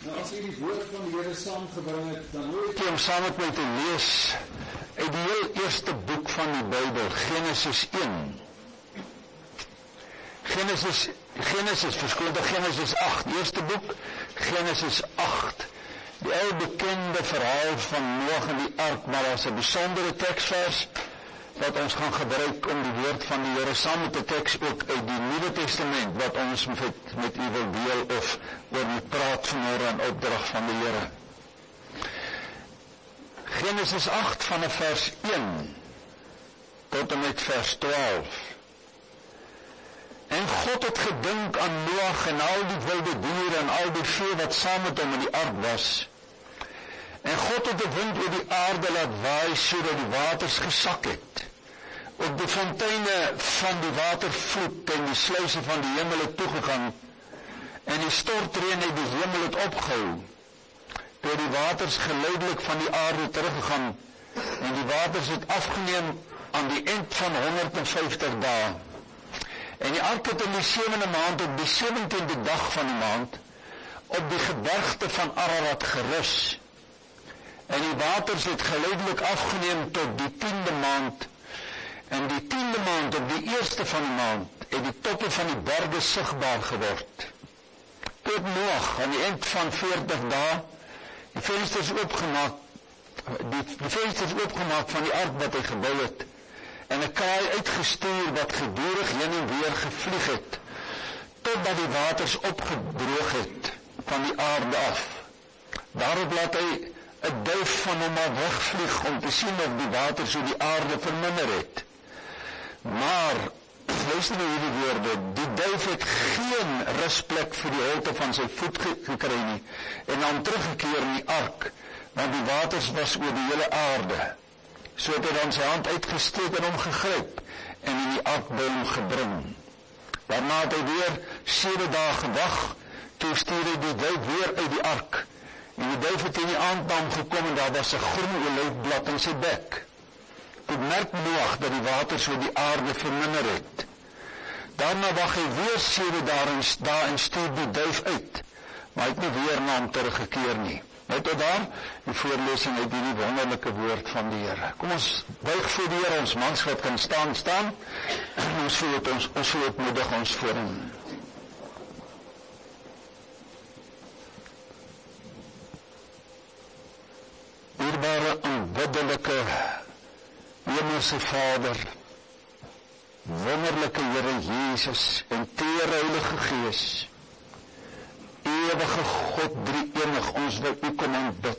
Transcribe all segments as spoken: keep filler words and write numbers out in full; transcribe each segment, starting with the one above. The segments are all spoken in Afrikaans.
Nou, as jy die woord van die Here saamgebring het, dan wil ek om saam met my te lees uit die heel eerste boek van die Bybel, Genesis een. Genesis, Genesis, verskoonde Genesis agt, die eerste boek, Genesis agt. Die ou bekende verhaal van Noag en die ark, maar as 'n besondere teksvers wat ons gaan gebruik om die woord van die Here saam met die teks ook uit die Nuwe Testament wat ons met, met u wil deel of oor moet praat vanmôre in opdrag van die Here. Genesis agt van vers een tot en met vers twaalf. En God het gedink aan Noag en al die wilde diere en al die vee wat saam met hom in die ark was. En God het die wind oor die aarde laat waai sodat die waters gesak het. Op die fonteine van die watervloed en die sluise van die hemel het toegegaan en die stortreën uit die hemel het opgehou. Toe die waters geleidelik van die aarde teruggegaan en die waters het afgeneem aan die eind van honderd en vyftig dae. En die ark het in die sewende maand op die sewentiende dag van die maand op die gebergte van Ararat gerus. En die waters het geleidelik afgeneem tot die tiende maand. En die tiende maand op die eerste van die maand het die toppe van die berge sigbaar geword. Tot Noag aan die eind van veertig dae die vensters oopgemaak, die, die vensters oopgemaak van die ark wat hy gebou het. En 'n kraai uitgestuur wat gedurig heen en weer gevlieg het, totdat die waters opgedroog het van die aarde af. Daarop laat hy 'n duif van hom al wegvlieg om te sien of die water so die aarde verminder het. Maar, luister na hierdie woorde, die duif het geen rusplek vir die holte van sy voet gekry nie, en dan teruggekeer in die ark, want die waters was oor die hele aarde. So het hy dan sy hand uitgesteek en hom gegryp, en in die ark by hom gebring. Daarna het hy weer sewe dae gewag, toe stuur hy die duif weer uit die ark, en die duif het in die aandam gekom, en daar was 'n groen olyfblad in sy bek. Toe merk Noag dat die waters oor die aarde verminder het. Daarna wag hy weer sewe dae en stuur die duif uit, maar hy het nie weer na hom teruggekeer nie. Nou tot daar, die voorlesing uit hierdie wonderlike woord van die Here. Kom ons buig voor die Here, ons manskap kan staan, staan, en ons voel het, ons, ons voel het moedig ons voor hom. Dierbare, aanbiddelike, hemelse Vader, wonderlike Here Jesus en teer Heilige Gees, ewige God, drie enig, ons wil u kom aanbid.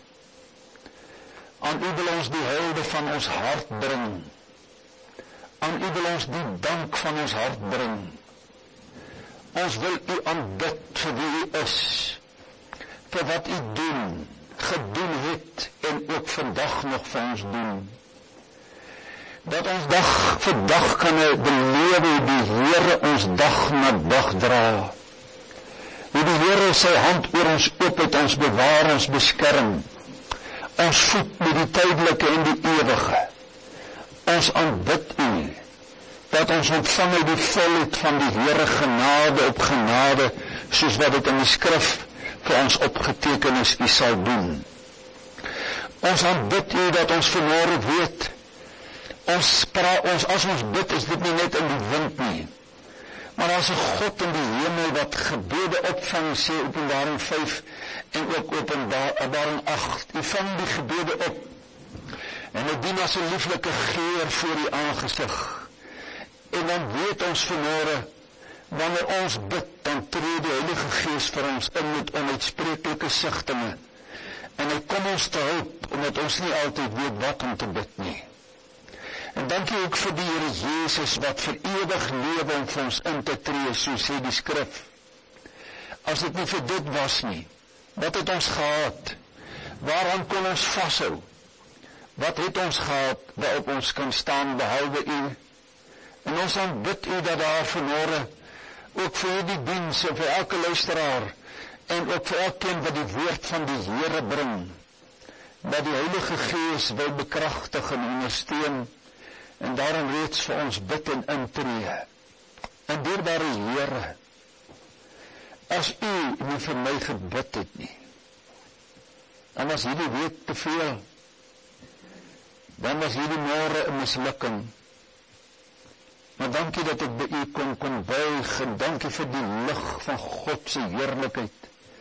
Aan u wil ons die hulde van ons hart bring. Aan u wil ons die dank van ons hart bring. Ons wil u aanbid vir wie u is, vir wat u doen, gedoen het en ook vandag nog vir ons doen. Dat ons dag vir dag kan belewe die Here ons dag na dag dra. Hoe die Here sy hand oor ons oop het, ons bewaar, ons beskerm. Ons voed met die tydelike en die ewige. Ons aanbid u, dat ons ontvang uit die volheid van die Here genade op genade, soos wat dit in die skrif vir ons opgeteken is, u sal doen. Ons aanbid u dat ons vanmôre weet, ons, pra, ons as ons bid is dit nie net in die wind nie, maar as 'n God in die hemel wat gebede opvang, sê Openbaring vyf en ook Openbaring agt, u vang die gebede op en dit dien as 'n lieflike geur voor u aangesig. En dan weet ons vanmôre, wanneer ons bid, dan tree die Heilige Gees vir ons in met onuitspreeklike sigtinge. En hy kom ons te help, omdat ons nie altyd weet wat om te bid nie. En dankie ook vir die Here Jesus, wat vir ewig lewe om vir ons in te tree, so sê die skrif. As dit nie vir dit was nie, wat het ons gehad? Waaraan kon ons vashou? Wat het ons gehad, waarop ons kan staan, behalwe u? En ons aanbid u dat daar vanmôre, ook vir hierdie diens, en vir elke luisteraar, en ook vir elkeen wat die woord van die Here bring, dat die Heilige Gees wil bekragtig en ondersteun, en daarom reeds vir ons bid en intree. En dierbare Here, as u nie vir my gebid het nie, en was hierdie week te veel, dan was hierdie môre 'n mislukking. Maar dankie dat ek by u kon kon buig, en dankie vir die lig van God se heerlikheid,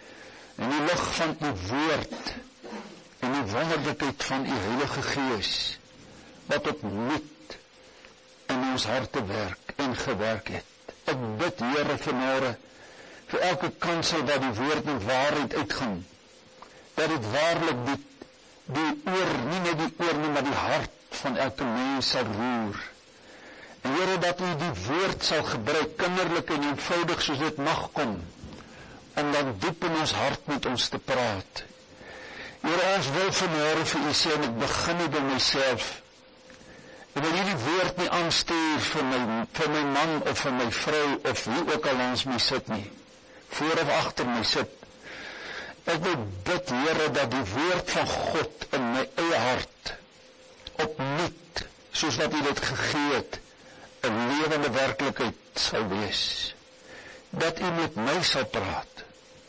en die lig van u woord, en die wonderlikheid van u Heilige Gees, wat opnuut in ons harte werk en gewerk het. Ek bid, Here, vanmôre, vir elke kansel wat die woord en waarheid uitgaan, dat dit waarlik die, die oor, nie net die oor nie, maar die hart van elke mens sal roer. En Here, dat u die woord sal gebruik, kinderlik en eenvoudig soos dit mag kom, om dan diep in ons hart met ons te praat. Here, ons wil vanmôre vir u sê, en ek begin nie by myself, ek wil hierdie woord nie aanstuur vir my, vir my man of vir my vrou, of wie ook al langs my sit nie, voor of agter my sit. Ek wil bid, Here, dat die woord van God in my eie hart opnuut, soos wat u dit gegee het, 'n lewende werklikheid sal wees. Dat u met my sal praat.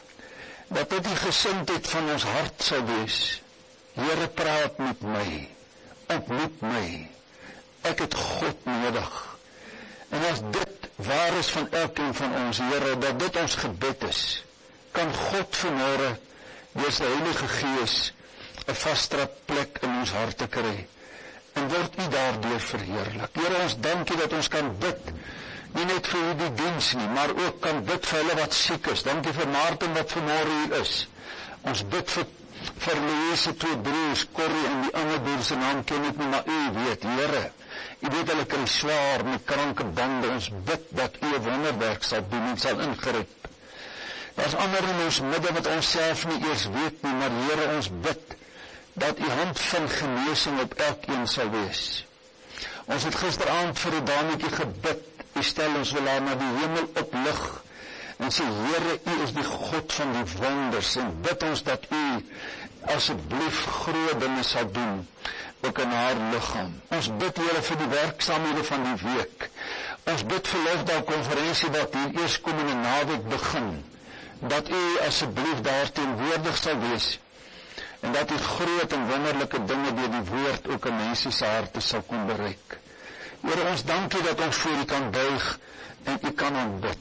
Dat dit die gesindheid van ons hart sal wees. Here, praat met my, ontmoet my. Ek het God nodig. En as dit waar is van elkeen van ons, Here, dat dit ons gebed is, kan God vanmôre deur sy Heilige Gees 'n vaste plek in ons harte kry, en word u daardeur verheerlik. Here, ons dankie dat ons kan bid, nie net vir hierdie diens nie, maar ook kan bid vir hulle wat siek is. Dankie vir Maarten wat vanmôre hier is. Ons bid vir vir Louise, twee broers, Corrie en die ander broer se naam ken ek nie, maar u weet, Here, u weet hulle kry swaar met kranke bande. Ons bid dat u 'n wonderwerk sal doen en sal ingryp. Daar's ander in ons midde wat ons self nie eers weet nie, maar Here, ons bid dat u hand van genesing op elkeen sal wees. Ons het gisteraand vir 'n dametjie gebid. U stel ons wil haar na die hemel oplig en sê, Here, u is die God van die wonders, en bid ons dat u asseblief groot dinge sal doen, ook in haar liggaam. Ons bid, Here, vir die werksaamhede van die week. Ons bid vir Lofdag-konferensie wat hier eers komende naweek begin, dat u asseblief daar teenwoordig sal wees, en dat u groot en wonderlike dinge deur die woord ook in mense se harte sal kom bereik. Here, ons dankie dat ons voor u kan buig en u kan aanbid.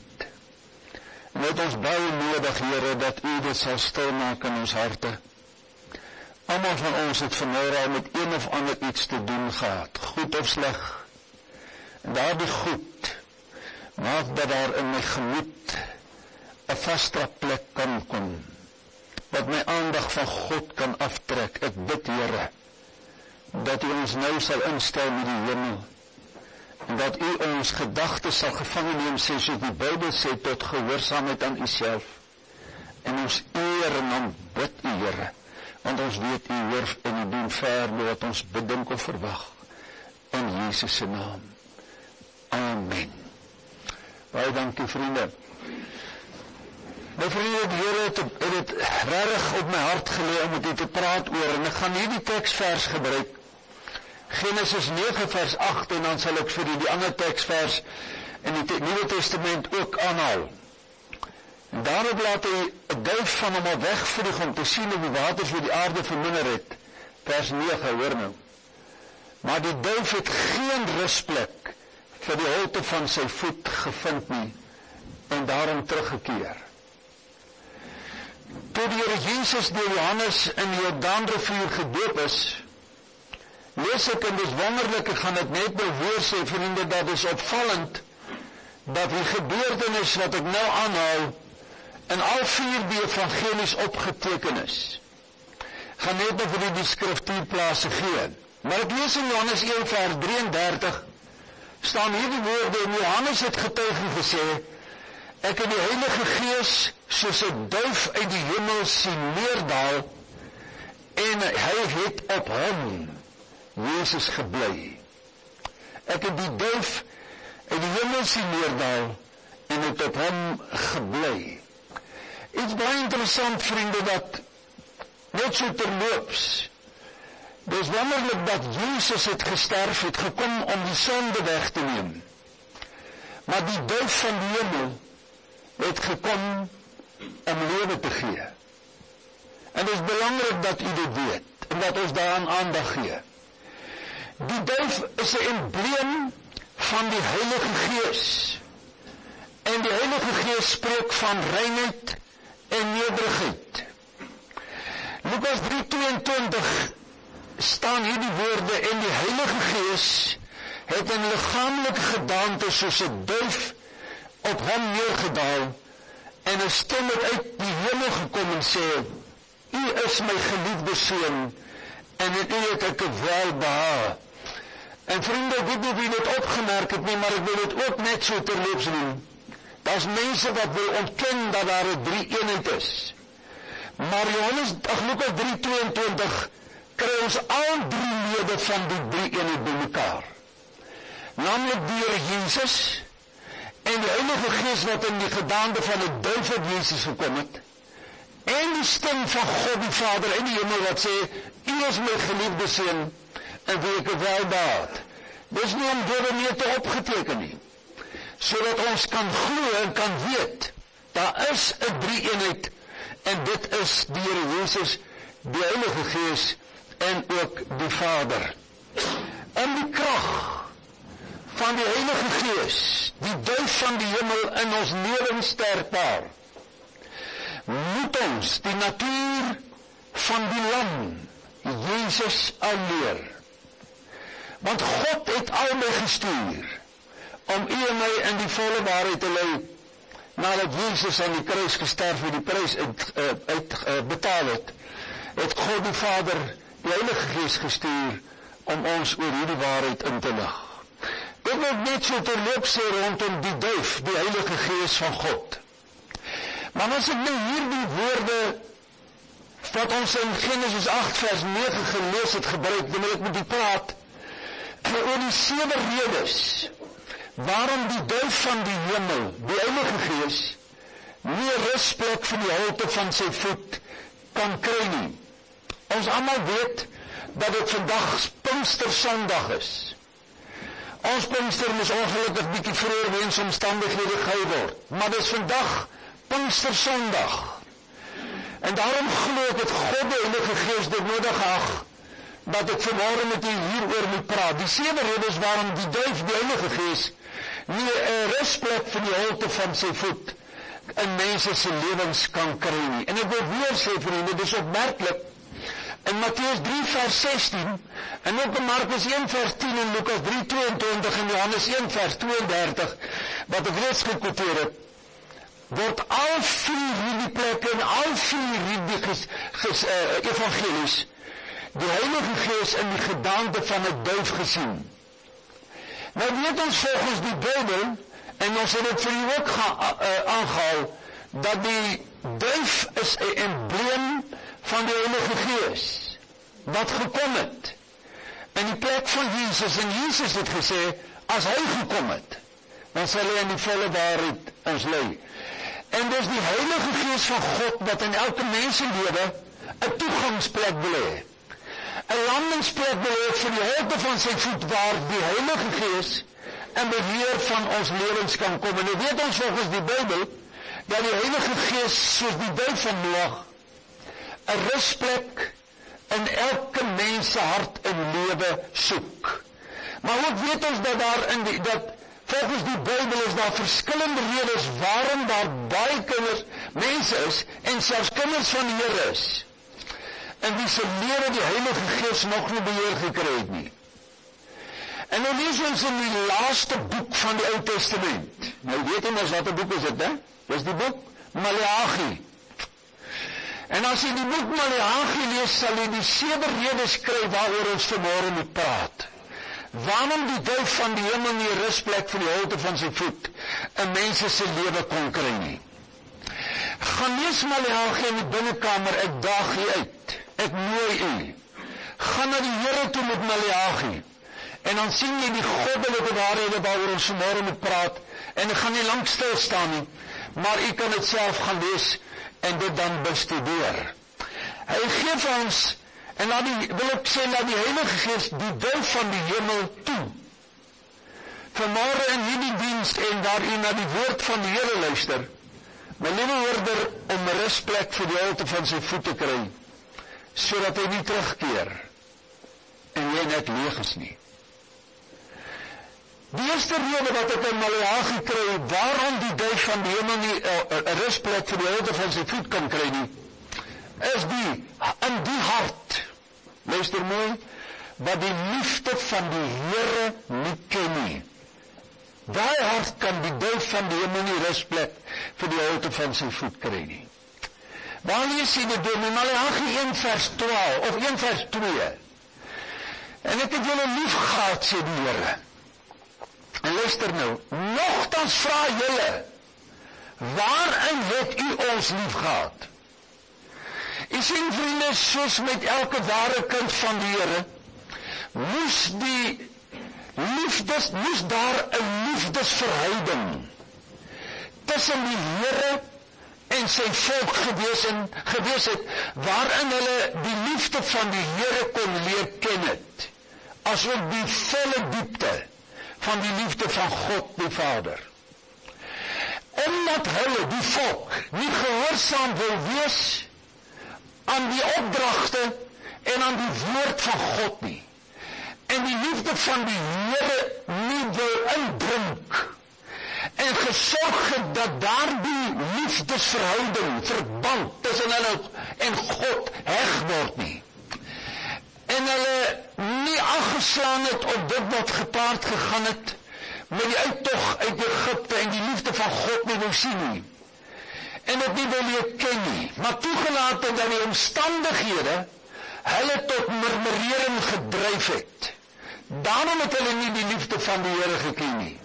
En het ons baie nodig, Here, dat u dit sal stilmaak in ons harte. Almal van ons het vanmôre al met een of ander iets te doen gehad, goed of sleg. En daardie goed maak dat daar in my gemoed 'n vaste plek kan kom, wat my aandag van God kan aftrek. Ek bid, Here, dat u ons nou sal instel met die hemel, en dat u ons gedagtes sal gevange neem, sê soos die Bybel sê, tot gehoorsaamheid aan u self, en ons eer en aanbid u, Here, want ons weet u hoor en u doen ver wat ons bedink of verwag, in Jesus se naam. Amen. Baie dankie, vriende. My vriende, die Here het, het het regtig op my hart gelê om met u te praat oor, en ek gaan hierdie teksvers gebruik, Genesis negen vers agt, en dan sal ek vir u die ander teksvers in die te, Nuwe Testament ook aanhaal. En daarop laat hy 'n duif van hom al wegvlieg om te sien of die waters oor die aarde verminder het. Vers negen, hoor nou. Maar die duif het geen rusplek vir die holte van sy voet gevind nie, en daarom teruggekeer. Toe die Here Jesus deur Johannes in die Jordaanrivier gedoop is, lees ek, en dis wonderlik, ek gaan dit net nou weer sê, vriende, dat is opvallend, dat die gebeurtenis wat ek nou aanhaal, in al vier die evangelies opgeteken is. Ek gaan net nou vir die skriftuurplase gee. Maar ek lees in Johannes een vers drieëndertig, staan hierdie woorde, en Johannes het getuig en gesê, ek het die Heilige Gees soos 'n duif uit die hemel sien neerdaal, en hy het op hom, Jesus, gebly. Ek het die duif uit die hemel sien neerdaal, en het op hom gebly. Iets baie interessant, vriende, dat net so terloops, dis wonderlik dat Jesus het gesterf, het gekom om die sonde weg te neem. Maar die duif van die hemel het gekom lewe te gee. En dit is belangrik dat u dit weet, en dat ons daaraan aandag gee. Die duif is 'n embleem van die Heilige Gees. En die Heilige Gees spreek van reinheid en nederigheid. Lukas drie tweeëntwintig staan hier die woorde, en die Heilige Gees het in liggaamlike gedaante soos 'n duif op hom neergedaal, en 'n stem het uit die hemel gekom en sê, U is my geliefde seun, en in U het ek 'n welbehae. En vriende, ek weet nie of u dit opgemerk het nie, maar ek wil dit ook net so terloops doen. Daar's mense wat wil ontken dat daar 'n drie-eenheid is. Maar Johannes, ag Lukas drie tweeëntwintig kry ons al drie lede van die drie-eenheid bymekaar. Naamlik die Here Jesus en die Heilige Gees wat in die gedaante van 'n duif op Jesus gekom het. En die stem van God die Vader in die hemel wat sê, U is my geliefde seun, en wie ek welbehae. Dis nie om dit meer te opgeteken nie. Sodat ons kan glo en kan weet, daar is 'n drie-eenheid, en dit is die Here Jesus, die Heilige Gees, en ook die Vader. In die krag van die Heilige Gees, die duif van die hemel in ons lewens sterkbaar, moet ons die natuur van die lam, Jesus, aanleer. Want God het al my gestuur, om u en my in die volle waarheid te lei, nadat Jesus aan die kruis gesterf en die prys uit, uh, uit uh, betaal het, het God die Vader die Heilige Gees gestuur, om ons oor hierdie waarheid in te lig. Dit wil net so terloops sê rondom die duif, die Heilige Gees van God. Maar as ek nou hierdie woorde wat ons in Genesis agt vers nege gelees het gebruik, dan wil ek met u praat oor die sewe redes waarom die duif van die hemel, die Heilige Gees, nie 'n rusplek vir die holte van sy voet kan kry nie. Ons almal weet dat dit vandag Pinkstersondag is. Ons Pinkster moes ongelukkig bietjie vroeër weens omstandighede gehou word, maar dit is vandag Pinkstersondag. En daarom glo ek dat God die Heilige Gees dit nodig ag dat ek vanmôre met u hieroor moet praat. Die sewe redes waarom die duif, die Heilige Gees, nie 'n rusplek vir die holte van sy voet in mense se lewens kan kry nie. En ek wil weer sê vriende, dis opmerklik in Matteus drie vers sestien en ook in Markus een vers tien en Lukas drie tweeëntwintig en Johannes een vers tweeëndertig wat ek reeds gekwoteer het, word al vier hierdie plekke en al vier hierdie ges, ges, uh, evangelies die Heilige Gees in die gedaante van 'n duif gesien. Nou weet ons volgens die Bybel, en ons het dit vir u ook ga, uh, aangehaal, dat die duif is 'n embleem van die Heilige Gees, wat gekom het in die plek van Jesus, en Jesus het gesê, as hy gekom het, dan sal hy in die volle waarheid ons lei. En dis die Heilige Gees van God, wat in elke mensenlewe 'n toegangsplek wil hê, 'n landingsplek wil hê vir die holte van sy voet, waar die Heilige Gees in beheer van ons lewens kan kom. En nou weet ons volgens die Bybel, dat die Heilige Gees, soos die duif van Noag, 'n rusplek in elke mens se hart en lewe soek. Maar ook weet ons dat daar in die, dat volgens die Bybel is daar verskillende redes waarom daar baie kinders, mense is, en selfs kinders van die Here is, en wie se lewe die Heilige Gees nog nie beheer gekry het nie. En nou lees ons in die laaste boek van die Ou Testament. Nou weet ons wat 'n boek is dit, hè? Dis die boek Maleagi. En as jy die boek Maleagi lees, sal jy die sewe redes kry waaroor ons vanmôre moet praat. Waarom die duif van die hemel nie 'n rusplek vir die holte van sy voet in mense se lewe kon kry nie. Gaan lees Maleagi in die binnekamer, ek daag u uit. Ek nooi u. Gaan na die Here toe met Maleagi. En dan sien jy die goddelike waarhede waaroor ons vanmôre moet praat. En ek gaan nie lank stil staan nie, maar u kan dit self gaan lees en dit dan bestudeer. Hy gee vir ons, en laat die, wil ek sê, laat die Heilige Gees die duif van die hemel toe. Vanmôre in hierdie diens en waar u na die woord van die Here luister, my liewe hoorder, om rusplek vir die holte van sy voete kry, sodat hy nie terugkeer en jy net leeg is nie. Die eerste rede wat ek in Maleagi kry, waarom die duif van die hemel nie 'n uh, rusplek vir die holte van sy voet kan kry nie, is die, in die hart, luister mooi, wat die liefde van die Here nie ken nie. Daai hart kan die duif van die hemel nie rusplek vir die holte van sy voet kry nie. Waar lees jy dit in Maleagi een vers twaalf, of een vers twee? En ek het julle lief gehad, sê die Here. En luister nou, nogtans vra julle, waarin het u ons lief gehad? U sien vriende, soos met elke ware kind van die Here, moes die liefdes, moes daar 'n liefdesverhouding tussen die Here en sy volk gewees, en, gewees het, waarin hulle die liefde van die Here kon leer ken het, asook die volle diepte van die liefde van God die Vader. Omdat hulle, die volk, nie gehoorsaam wil wees aan die opdragte en aan die woord van God nie, en die liefde van die Here nie wil indrink, en gesorg het dat daar die liefdesverhouding, verband tussen hulle en God heg word nie, en hulle nie afgeslaan het op dit wat gepaard gegaan het met die uittog uit Egipte en die liefde van God nie wil sien nie, en het nie wil leer ken nie, maar toegelaat het dat die omstandighede hulle tot murmurering gedryf het. Daarom het hulle nie die liefde van die Here geken nie.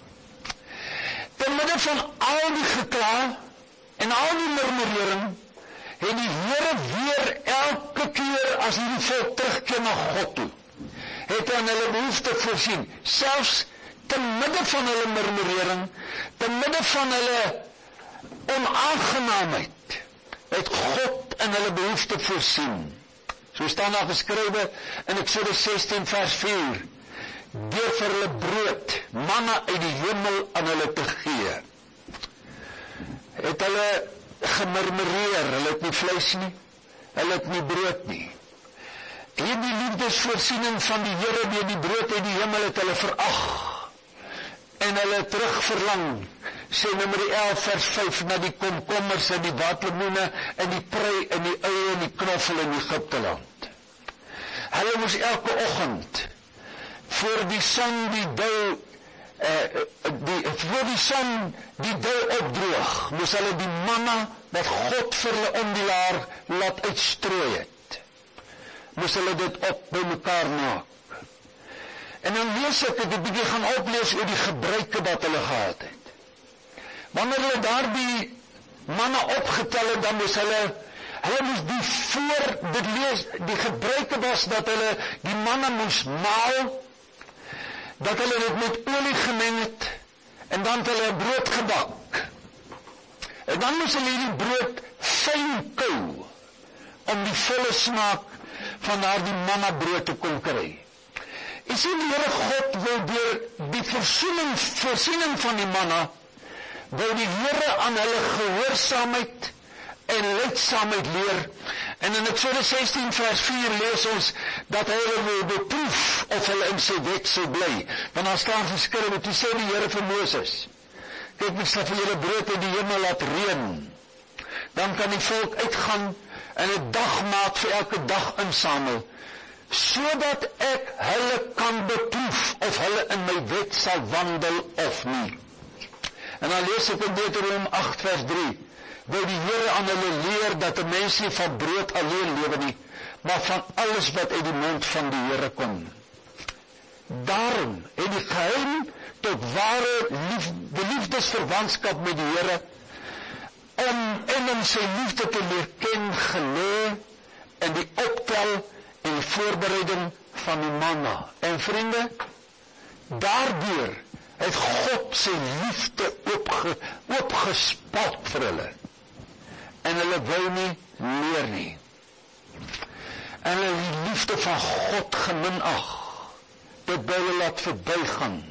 Te midde van al die gekla en al die murmurering, het die Here weer elke keer as hierdie volk terugkeer na God toe, het hy aan hulle behoefte voorsien, selfs te midde van hulle murmurering, te midde van hulle onaangenaamheid, het God in hulle behoefte voorsien. So staan daar geskrywe in Eksodus sestien vers vier, deur vir hulle brood, manna uit die hemel aan hulle te gee. Het hulle gemurmureer, hulle het nie vleis nie, hulle het nie brood nie. Hierdie liefdesvoorsiening van die Here deur die brood uit die hemel het hulle verag, en hulle terugverlang, sê Numeri elf vers vyf, na die komkommers en die waterlemoene en die prei en die eie en die knoffel in Egipte land. Hulle moes elke oggend voor die son die dou eh, die, voor die son die dou opdroog, moes hulle die manna wat God vir hulle om die laar laat uitstrooi het, moes hulle dit op by mekaar maak. En dan lees ek, ek het 'n bietjie gaan oplees oor die gebruike wat hulle gehad het. Wanneer hulle daar die manna opgetel het, dan moes hulle, hulle moes die voor, dit lees, die gebruike was dat hulle die manna moes maal, dat hulle dit met olie gemeng het, en dan het hulle brood gebak. En dan moes hulle die brood fyn kou, om die volle smaak van daardie manna brood te kon kry. Jy sien, die Here God wil deur die voorsiening, voorsiening van die manna, wil die Here aan hulle gehoorsaamheid en lydsaamheid leer. En in Eksodus sestien vers vier lees ons dat hy hulle wil beproef of hulle in sy wet sou bly. Want daar staan geskrywe, toe sê die Here vir Moses, kyk, ek sal vir julle brood uit die hemel laat reën. Dan kan die volk uitgaan en 'n dagmaat vir elke dag insamel, sodat ek hulle kan beproef of hulle in my wet sal wandel of nie. En dan lees ek in Deuteronomium agt vers drie, wil die Here aan hulle leer dat 'n mens nie van brood alleen lewe nie, maar van alles wat uit die mond van die Here kom. Daarom het die geheim tot ware lief, die liefdesverwantskap met die Here, om en om sy liefde te leer ken, gelê in die optel en die voorbereiding van die manna. En vriende, daardeur het God sy liefde opge, opgespot vir hulle. En hulle wou nie leer nie. En hulle die liefde van God geminag. Dit wou hulle laat verbygaan.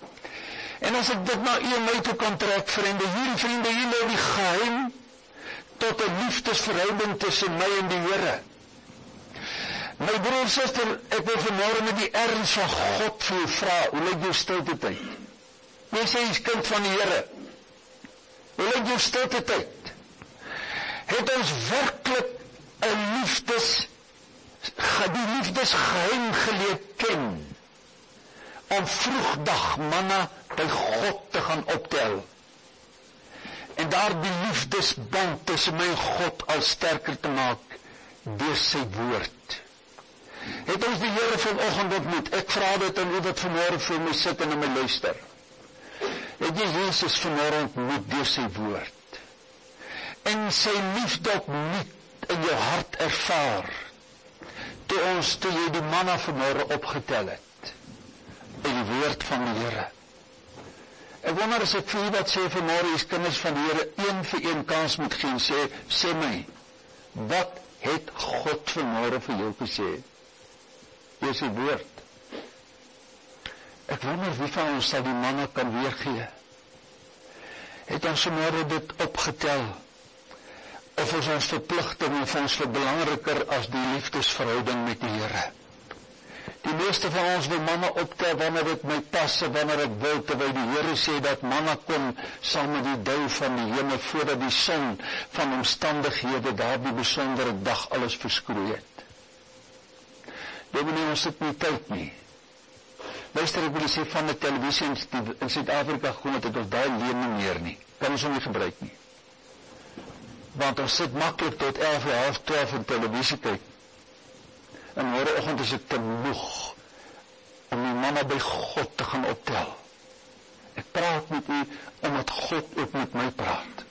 En as ek dit nou u en my toe kan trek, vriende, hierdie vriende, hier nou die geheim tot 'n liefdesverhouding tussen my en die Here. My broer en suster, ek wil vanmôre met die erns van God vir jou vra, hoe lyk jou stilte tyd? Jy sê jy's kind van die Here. Hoe lyk jou stilte tyd? Het ons werklik 'n liefdes, die liefdesgeheim geleer ken, om vroegdag manna by God te gaan optel, en daar die liefdesband tussen my en God al sterker te maak, deur sy woord. Het ons die Here vanoggend ontmoet? Ek vra dit aan u wat vanmôre voor my sit en na my luister. Het jy Jesus vanmôre ontmoet deur sy woord? En sy liefde opnuut in jou hart ervaar, toe ons, toe jy die manna vanmôre opgetel het, in die woord van die Here. Ek wonder as ek vir u wat sê vanmôre, is kinders van die Here, een vir een kans moet gee, sê, sê my, wat het God vanmôre vir jou gesê? Deur sy woord. Ek wonder wie van ons sal die manna kan weergee. Het ons vanmôre dit opgetel, of is ons verpligting of ons vir belangriker as die liefdesverhouding met die Here? Die meeste van ons wil manna optel wanneer dit my pas, wanneer ek wil, terwyl die Here sê dat manna kom saam met die dou van die hemel, voordat die son van omstandighede daardie besondere dag alles verskroei het. Dominee, ons het nie tyd nie. Luister, ek wil sê van die televisie in Suid-Afrika gewoon het ek ons daai leen nie meer nie. Kan ons hom nie gebruik nie. Want ons sit maklik tot elf, half twaalf in televisie kyk. En môreoggend is ek te moeg om die manna by God te gaan optel. Ek praat met u omdat God ook met my praat.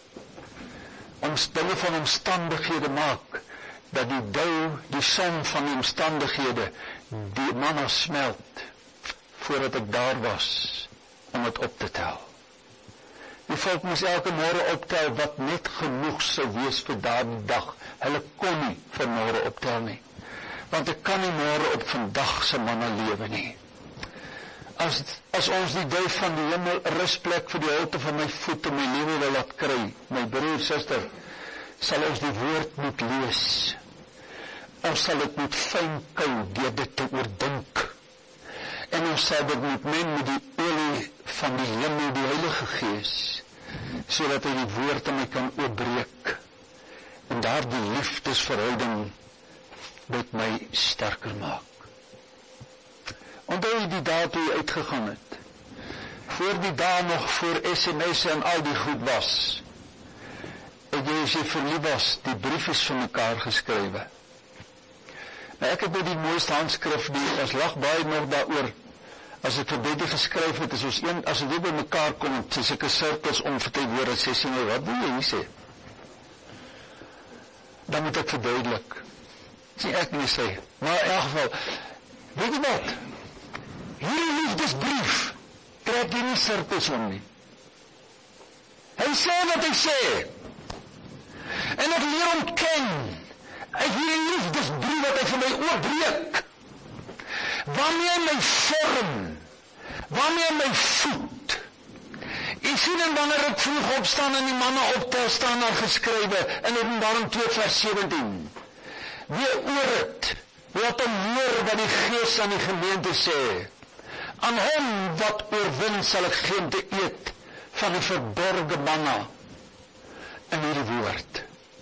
Om dinge van omstandighede maak, dat die dou, die som van die omstandighede, die manna smelt, voordat ek daar was, om het op te tel. Die volk moes elke môre optel, wat net genoeg sou wees vir daardie dag. Hulle kon nie vir môre optel nie. Want ek kan nie môre op vandag se manna lewe nie. As, as ons die dui van die hemel, 'n rusplek vir die holte van my voete, my lewe wil laat kry, my broer, suster, sal ons die woord moet lees. Ons sal dit moet fyn kou, deur dit te oordink. En ons sal dit moet meng met die olie van die hemel, die Heilige Gees, sodat hy die woord aan my kan oopbreek, en daar die liefdesverhouding met my sterker maak. Onthou jy die dae toe jy uitgegaan het, voor die dae nog voor S M S en al die goed was, het jy as jy verlief was, die briefjes van mekaar geskrywe. Nou ek het nou die mooiste handskrif, die, ons lag baie nog daaroor, as ek vir Betty geskryf het, as ons een, as ek weer by mekaar kom, het sy seker cirkels om vir ty woord, sê sy nou, wat wil jy hier sê? Dan moet ek verduidelik. Sê ek nie sê, maar in elk geval, weet jy wat? Hierdie liefdesbrief, trek jy nie cirkels om nie. Hy sê wat hy sê. En ek leer hom ken. Ek hierdie liefdesbrief wat hy vir my oopbreek. Waarmee my vorm, waarmee my voed. Ek sien en wanneer ek vroeg opstaan en die manna optel, staan daar geskrywe in Openbaring twee vers sewentien. Wie oor het, laat hom hoor wat die Gees aan die gemeente sê. Aan hom wat oorwin sal ek gee om te eet van die verborge manna in hierdie woord.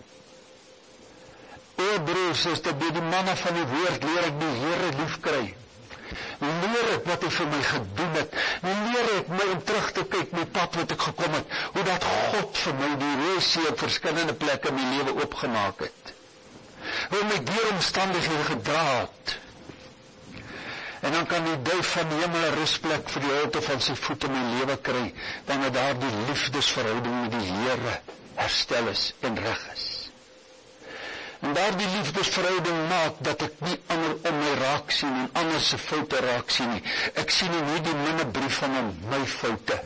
O broers, is dat by die manna van die woord leer ek die Here lief kry. Leer ek wat hy vir my gedoen het. Leer ek my om terug te kyk my pad wat ek gekom het, hoe dat God vir my die Rooi See op verskillende plekke in my lewe oopgemaak het. Hoe my deur omstandighede gedra het. En dan kan die duif van die hemel 'n rusplek vir die holte van sy voete in my lewe kry, wanneer daar die liefdesverhouding met die Here herstel is en reg is. En daar die liefdesverhouding maak dat ek nie ander om my raak sien en ander se foute raak sien nie. Ek sien nie die minnebrief van hom, my foute.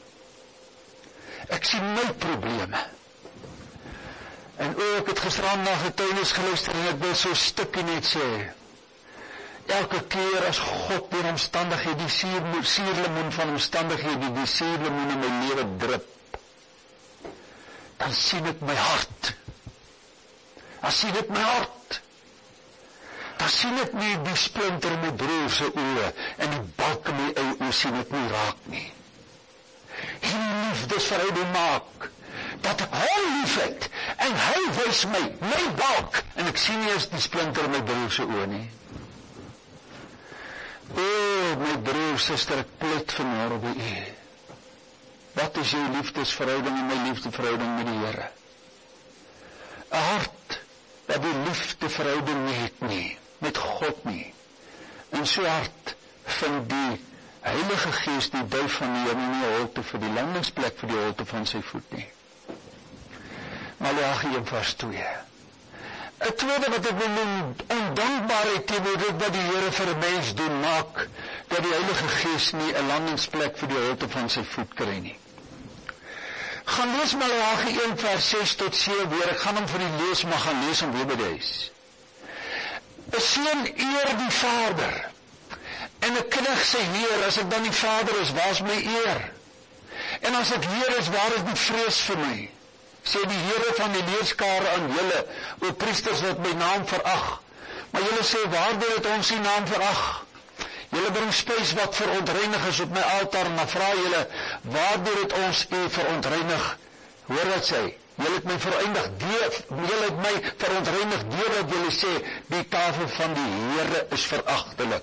Ek sien my probleme. En o, ek het gisteraan na getuienis geluister en ek wil so 'n stukkie net sê. Elke keer as God deur omstandighede, die suur, suurlemoen van omstandighede, die suurlemoen in my lewe drup, dan sien ek my hart dan sien dit my hart. Dan sien ek nie die splinter in my broer se oë en die balk in my eie oë sien ek nie raak nie. Hierdie liefdesverhouding maak dat ek hom lief het en hy wys my, my balk en ek sien nie eens die splinter in my broer se oë nie. O, my broer, suster, ek pleit vanmôre by u. Wat is jou liefdesverhouding en my liefdeverhouding met die Here? 'n Hart dat die liefdeverhouding nie het nie, met God nie. En so hart vind die Heilige Gees die duif van die Here nie 'n holte vir die landingsplek vir die holte van sy voet nie. Maleagi een vers twee. 'n Tweede wat ek wil noem, ondankbaarheid teenoor dit wat die Here vir 'n mens doen, maak dat die Heilige Gees nie 'n landingsplek vir die holte van sy voet kry nie. Gaan lees Maleagi een vers ses tot sewe weer. Ek gaan hom vir u lees, maar gaan lees hom weer by die huis. 'n Seun eer die Vader en 'n knegt sy Heer. As ek dan die Vader is, waar is my eer? En as ek Heer is, waar is die vrees vir my? Sê die Here van die leerskare aan julle, o priesters wat my naam verag. Maar julle sê, waardoor het ons die naam verag? Julle bring spys wat verontreinig is op my altaar, maar vra julle, waardoor het ons u verontreinig? Hoor wat sê, julle het my verontreinig, julle het my verontreinig deurdat julle sê, die tafel van die Here is veragtelik.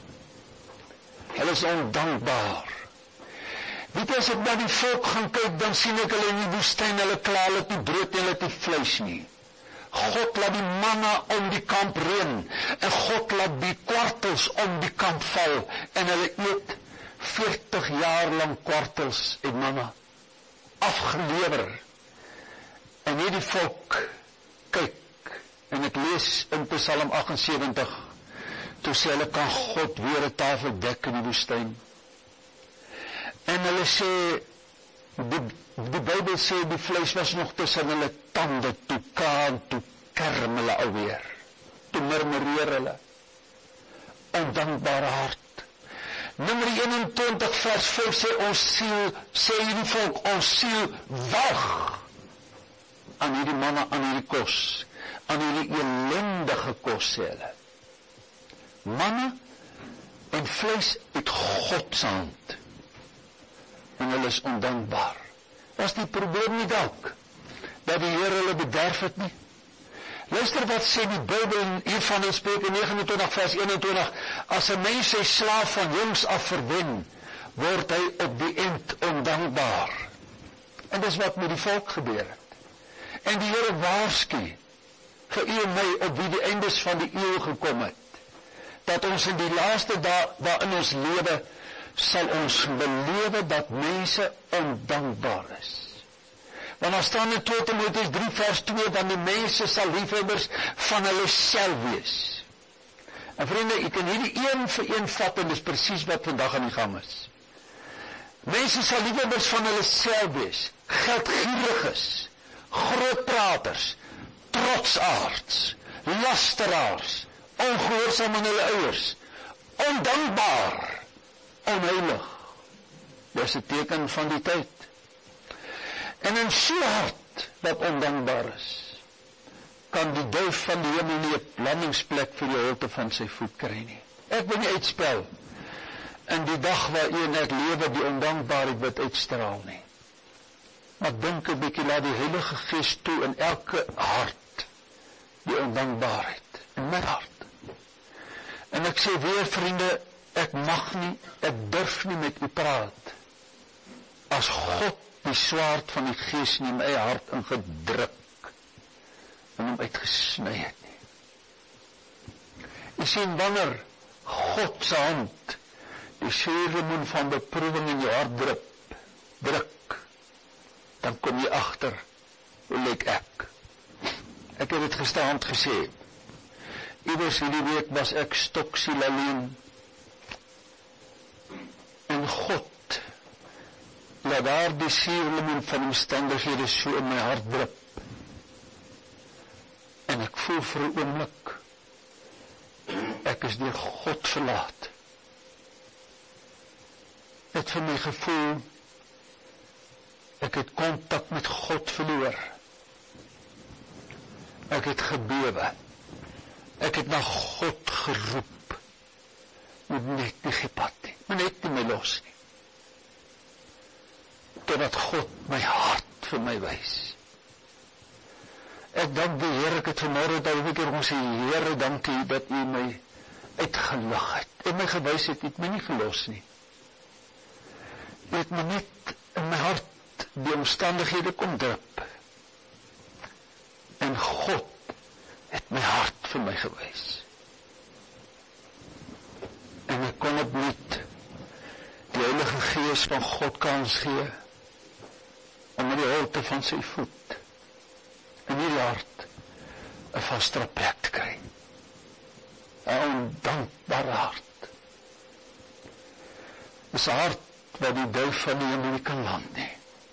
Hulle is ondankbaar. Weet jy, as ek na die volk gaan kyk, dan sien ek hulle in die woestyn, hulle kla, hulle het nie brood en hulle het nie vleis nie. God laat die manna om die kamp reën, en God laat die kwartels om die kamp val, en hulle eet veertig jaar lang kwartels en manna, afgelewer. En hierdie volk kyk, en ek lees in Psalm agt-en-sewentig, toe sê hulle, kan God weer 'n tafel dek in die woestyn? En hulle sê, die, die Bybel sê, die vleis was nog tussen hulle tande, toe kaan, toe kerm hulle alweer, toe murmureer hulle. Ondankbare hart. Nummer eenentwintig vers vyf sê, ons siel, sê hierdie volk, ons siel wag aan hierdie manna, aan hierdie kos, aan hierdie elendige kos, sê hulle. Manna en vleis uit God se hand. En hulle is ondankbaar. Was die probleem nie dalk dat die Here hulle bederf het nie? Luister wat sê die Bybel hiervan in Spreuke negen en twintig vers eenentwintig, as 'n mens sy slaaf van jongs af verwen, word hy op die end ondankbaar. En dis wat met die volk gebeur het. En die Here waarsku vir u en my op wie die eindes van die eeu gekom het, dat ons in die laaste dae waarin ons lewe, sal ons belewe dat mense ondankbaar is. Want daar staan in twee Timoteus drie vers twee, dan die mense sal liefhebbers van hulle self wees. En vriende, ek kan hierdie een vir een vat, en dis presies wat vandag aan die gang is. Mense sal liefhebbers van hulle self wees, geldgieriges, grootpraters, trotsaards, lasteraars, ongehoorsaam aan hulle ouers, ondankbaar, onheilig. Dis 'n teken van die tyd. En in so hart wat ondankbaar is, kan die duif van die hemel nie 'n landingsplek vir die holte van sy voet kry nie. Ek wil nie uitspel in die dag waarin ek lewe die ondankbaarheid wat uitstraal nie. Maar dink 'n bietjie, laat die Heilige Gees toe in elke hart die ondankbaarheid in my hart. En ek sê weer, vriende, ek mag nie, ek durf nie met u praat as God die swaard van die Gees in my hart ingedruk en hom uitgesny het nie. U sien, wanneer God se hand die suurlemoen van beproewing in jou hart druk, druk, dan kom jy agter, hoe lyk ek? Ek het dit gisterand gesê, iewers hierdie week was ek stoksiel alleen, en God laat daar die suurlemoen van omstandighede so in my hart drup, en ek voel vir 'n oomblik, ek is deur God verlaat. Het vir my gevoel, ek het kontak met God verloor. Ek het gebewe. Ek het na God geroep. Moet net nie gepad nie. Moet net nie my los nie. Totdat God my hart vir my wys. Ek dank die Here, ek het vanmôre daai keer ons sê, Here, dankie dat U my uitgelig het. En my gewys het, U het my nie verlos nie. U het my net in my hart die omstandighede kom drup. En God het my hart vir my gewys. En ek kon opnuut die Heilige Gees van God kans gee om met die holte van sy voet in hierdie hart 'n vastere plek te kry. 'n ondankbare hart. Dis 'n hart wat die duif van die hemel nie kan land nie.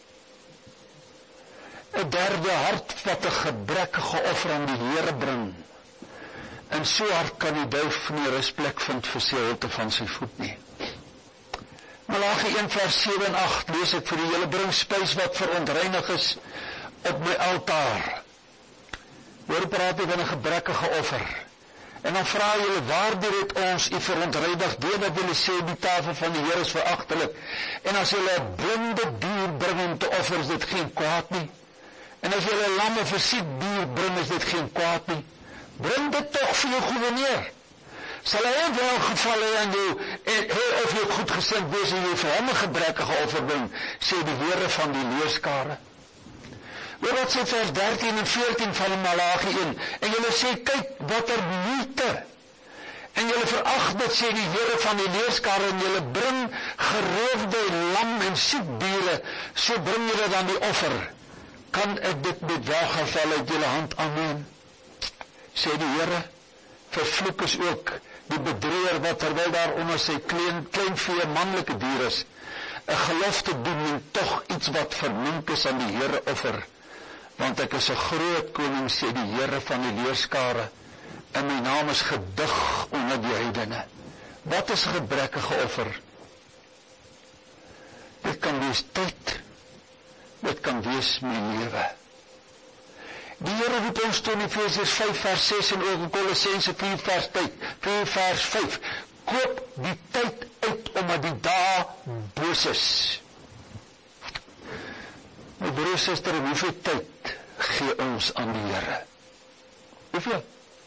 'n derde hart wat 'n gebrekkige offer aan die Here bring. En so hard kan die duif nie rusplek vind vir sy holte van sy voet nie. Malagi een vers sewe en agt lees ek vir die hele bring spys wat verontreinig is op my altaar. Hoor praat hy van 'n gebrekkige offer. En dan vra julle, waardoor het ons u verontreinig, doordat julle sê die tafel van die Here is veragtelik. En as julle 'n blinde dier bring om te offer, is dit geen kwaad nie. En as julle 'n lam of 'n siek dier bring, is dit geen kwaad nie. Bring dit tog vir jou gouverneur. Sal hy wel geval hê aan jou, en hy of jy goed gesind wees en jy vir hom 'n gebrekkige offer bring, sê die Here van die leerskare. Hoor wat sê vers dertien en veertien van Malagi een, en julle sê, kyk wat er moeite, en julle verag dit, sê die Here van die leerskare, en julle bring geroofde lam en siek diere, so bring julle dan die offer. Kan ek dit met welgeval uit julle hand aanneem? Sê die Here, vervloek is ook die bedrieër wat terwyl daar onder sy klein, kleinvee manlike dier is, 'n gelofte doen en tog iets wat vermink is aan die Here offer. Want ek is 'n groot koning, sê die Here van die leerskare, en my naam is gedig onder die heidene. Wat is gebrekkige offer? Dit kan wees tyd, dit kan wees my lewe. Die Here roep ons toe in Efesiërs vyf vers ses en ook in Kolossense vier vers vier vers vyf. Koop die tyd uit omdat die dae boos is. My broer en suster, hoeveel tyd gee ons aan die Here? Hoeveel?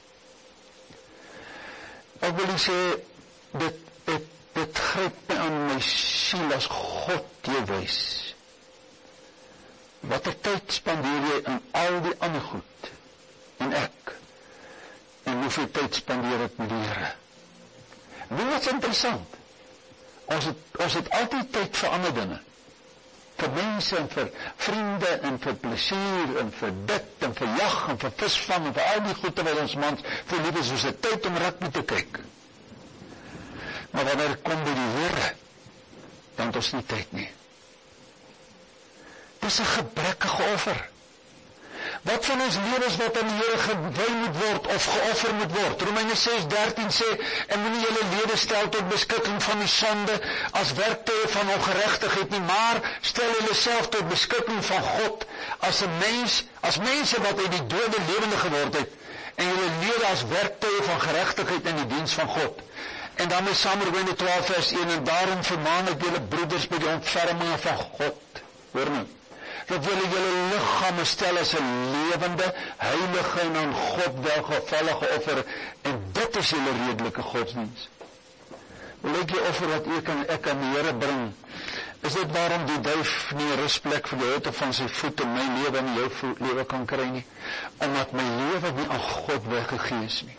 Ek wil sê, dit, dit, dit gryp my aan my siel as God jou wys. Wat 'n tyd spandeer jy aan al die ander goed, en ek, en hoeveel tyd spandeer ek met die Here? Weet wat is interessant? Ons het, ons het altyd tyd vir ander dinge, vir mense en vir vriende en vir plesier en vir dit en vir jag en vir visvang en vir al die goed terwyl ons mans vir lief is, ons het tyd om rugby te kyk. Maar wanneer ek kom by die Here, dan het ons nie tyd nie. Dis 'n gebrekkige offer. Wat van ons lewens wat aan die Here gewy moet word of geoffer moet word? Romeine ses dertien sê, en moenie julle lede stel tot beskikking van die sonde as werktuie van ongeregtigheid nie, maar stel julle self tot beskikking van God as 'n mens, as mense wat uit die dode lewende geword het, en julle lede as werktuie van geregtigheid in die diens van God. En dan is saam Romeine twaalf vers een, en daarom vermaan ek julle broeders by die ontferminge van God. Hoor nou, dat julle julle liggame stel as 'n lewende, heilige en aan God welgevallige offer, en dit is julle redelike godsdienst. Lyk die offer wat ek en ek aan die Here bring, is dit waarom die duif nie 'n rusplek vir die holte van sy voet in my lewe en jou lewe kan kry nie, omdat my lewe nie aan God weggegee is nie.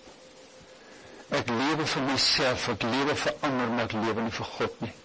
Ek lewe vir myself, ek lewe vir ander, maar ek lewe nie vir God nie.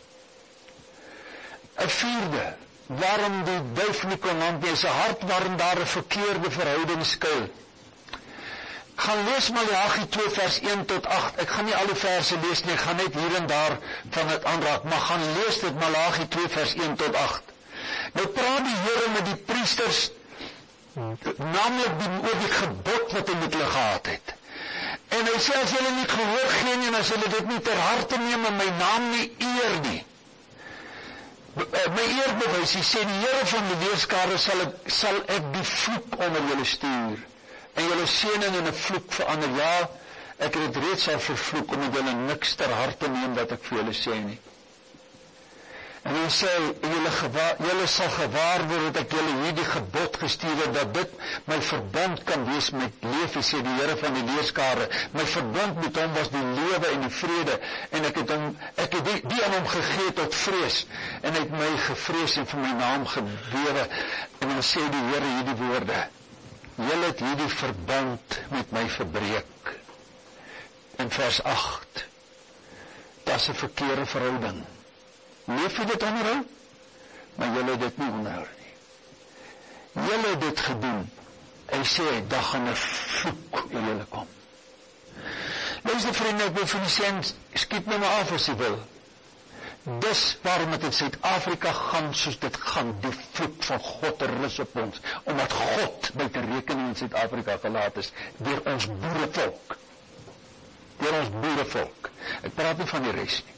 'n Vierde, waarom die duif nie kon land nie, is 'n hart waarin daar 'n verkeerde verhouding skuil. Gaan lees Malagi twee vers een tot agt. Ek gaan nie al die verse lees nie, ek gaan net hier en daar van dit aanraak, maar gaan lees dit Malagi twee vers een tot agt. Nou praat die Here met die priesters, naamlik die, oor die gebod wat hy met hulle gehad het. En hy sê, as julle nie gehoor gee nie, en as julle dit nie ter harte neem en my naam nie eer nie, my eerbewys, hy sê, die Here van die weerskare sal ek, sal ek die vloek onder julle stuur, en julle seëning in 'n vloek verander. Ja, ek het dit reeds al vervloek, omdat julle niks ter harte neem wat ek vir julle sê nie. En hy sê, julle, gewaar, julle sal gewaar word dat ek julle hierdie gebod gestuur het, dat dit my verbond kan wees met lewe, sê die Here van die leerskare. My verbond met hom was die lewe en die vrede, en ek het, hom, ek het die, die aan hom gegee tot vrees, en hy het my gevrees en vir my naam gebewe. En dan sê die Here hierdie woorde, julle het hierdie verbond met my verbreek. In vers agt, dat is 'n verkeerde verhouding. Leef jy dit onderhou? Maar julle het dit nie onderhou nie. Julle het dit gedoen. Hy sê, daar gaan 'n vloek oor julle kom. Luister vriende, ek wil vir die sê, skiet nou maar af as jy wil. Dis waarom het in Suid-Afrika gaan soos dit gaan, die vloek van God rus op ons, omdat God buite rekening in Suid-Afrika gelaat is, deur ons boerevolk. Deur ons boerevolk. Ek praat nie van die res nie.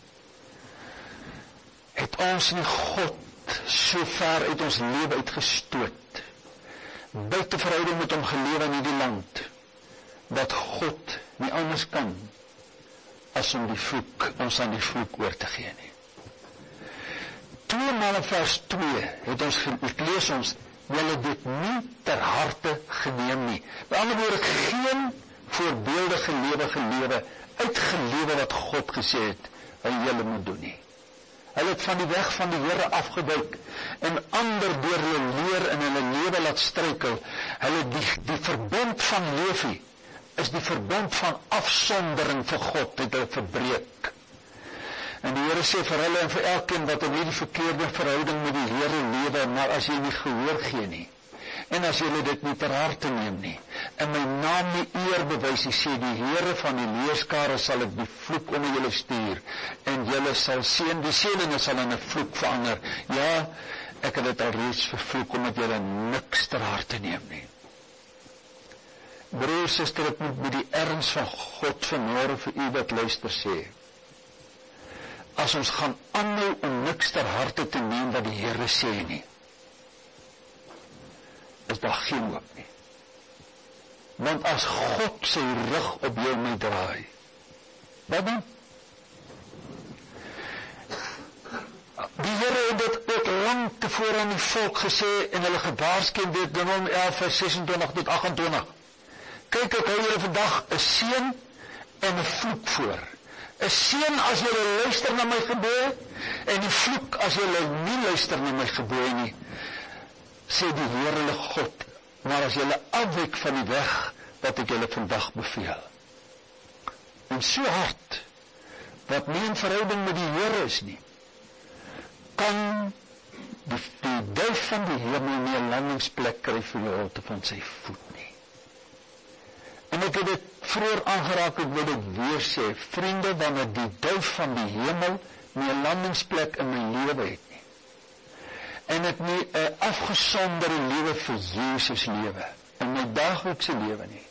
Het ons nie God so ver uit ons lewe uitgestoot, buite verhouding met hom gelewe in hierdie land, dat God nie anders kan as om die vloek, ons aan die vloek oor te gee nie. Tweemaal in vers twee het ons, ek lees ons, julle dit nie ter harte geneem nie. Met ander woorde, geen voorbeeldige lewe gelewe, uitgelewe wat God gesê het, wat julle moet doen nie. Hulle het van die weg van die Here afgewyk en ander deur hulle leer in hulle lewe laat struikel. Hulle die, die verbond van Lewi is die verbond van afsondering vir God, het hulle verbreek. En die Here sê vir hulle en vir elkeen wat in hierdie verkeerde verhouding met die Here lewe, maar as jy nie gehoor gee nie, en as julle dit nie ter harte neem nie, en my naam nie eer bewys, hy sê, die Here van die leerskare sal ek die vloek onder julle stuur, en julle sal seën, die seëninge sal in 'n vloek verander. Ja, ek het dit al reeds vervloek, omdat julle niks ter harte neem nie. Broer, suster, ek moet met die erns van God vanmôre vir u wat luister sê, as ons gaan aanhou om niks ter harte te neem wat die Here sê nie, is daar geen hoop nie. Want as God sy rug op jou my draai, wat dan? Die Here het dit ook lang tevore aan die volk gesê, en hulle gewaarsku in Deuteronomium elf vers sesentwintig tot agentwintig. Kyk, ek hou julle vandag 'n seën en 'n vloek voor. 'n Seën as julle luister na my gebooie, en die vloek as julle nie luister na my gebooie nie, sê die Here God, maar as julle afwyk van die weg wat ek julle vandag beveel. En so hard, wat nie in verhouding met die Here is nie, kan die, die duif van die hemel nie 'n landingsplek kry vir die holte van sy voet nie. En ek het dit vroeër aangeraak, ek wil dit weer sê, vriende, wanneer die duif van die hemel nie 'n landingsplek in my lewe het nie, en ek nie 'n afgesonderde lewe vir Jesus lewe, in my daaglikse lewe nie,